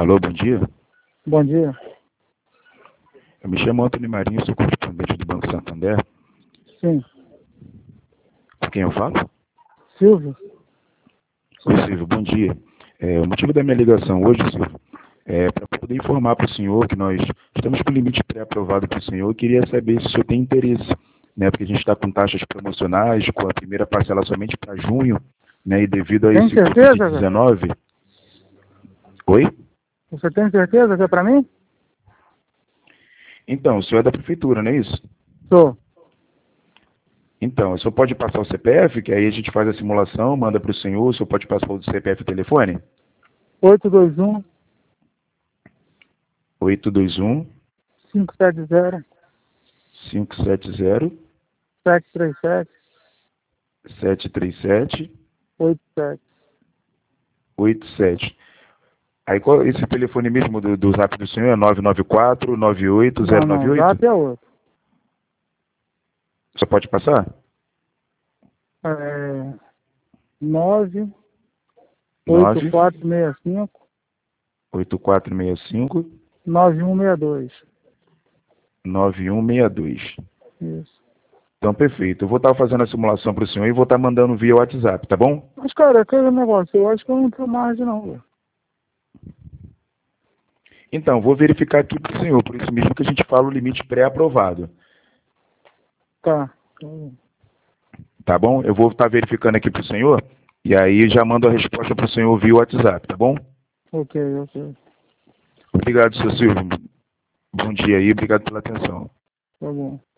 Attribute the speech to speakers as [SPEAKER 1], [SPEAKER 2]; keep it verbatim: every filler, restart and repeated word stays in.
[SPEAKER 1] Alô, bom dia.
[SPEAKER 2] Bom dia.
[SPEAKER 1] Eu me chamo Antônio Marinho, sou correspondente do Banco Santander.
[SPEAKER 2] Sim.
[SPEAKER 1] Com quem eu falo?
[SPEAKER 2] Silvio?
[SPEAKER 1] Oi, Silvio, bom dia. É, o motivo da minha ligação hoje, Silvio, é para poder informar para o senhor que nós estamos com o limite pré-aprovado para o senhor. Eu queria saber se o senhor tem interesse, né? Porque a gente está com taxas promocionais, com a primeira parcela somente para junho, né? E devido a
[SPEAKER 2] Tem
[SPEAKER 1] esse
[SPEAKER 2] certeza,
[SPEAKER 1] covid dezenove... Oi?
[SPEAKER 2] Você tem certeza que é pra mim?
[SPEAKER 1] Então, o senhor é da prefeitura, não é isso?
[SPEAKER 2] Sou.
[SPEAKER 1] Então, o senhor pode passar o C P F, que aí a gente faz a simulação, manda para o senhor, o senhor pode passar o C P F e telefone?
[SPEAKER 2] oito dois um,
[SPEAKER 1] oito dois um,
[SPEAKER 2] cinco sete zero,
[SPEAKER 1] cinco sete zero,
[SPEAKER 2] sete três sete,
[SPEAKER 1] sete três sete,
[SPEAKER 2] oito sete.
[SPEAKER 1] oito sete. Aí qual, esse telefone mesmo do, do zap do senhor é nove nove quatro, nove oito zero
[SPEAKER 2] Não,
[SPEAKER 1] nove
[SPEAKER 2] não,
[SPEAKER 1] oito?
[SPEAKER 2] zap é outro.
[SPEAKER 1] Você pode passar?
[SPEAKER 2] É nove oito
[SPEAKER 1] nove
[SPEAKER 2] quatro seis cinco,
[SPEAKER 1] oito quatro seis cinco,
[SPEAKER 2] nove um seis dois.
[SPEAKER 1] nove um seis dois.
[SPEAKER 2] Isso.
[SPEAKER 1] Então, perfeito. Eu vou estar fazendo a simulação para o senhor e vou estar mandando via WhatsApp, tá bom?
[SPEAKER 2] Mas, cara, aquele negócio, eu acho que eu não tenho margem, não, velho.
[SPEAKER 1] Então, vou verificar aqui para o senhor, por isso mesmo que a gente fala o limite pré-aprovado.
[SPEAKER 2] Tá.
[SPEAKER 1] Tá bom? Eu vou estar verificando aqui para o senhor e aí já mando a resposta para o senhor via WhatsApp, tá bom?
[SPEAKER 2] Ok, ok.
[SPEAKER 1] Obrigado, seu Silvio. Bom dia aí, obrigado pela atenção.
[SPEAKER 2] Tá bom.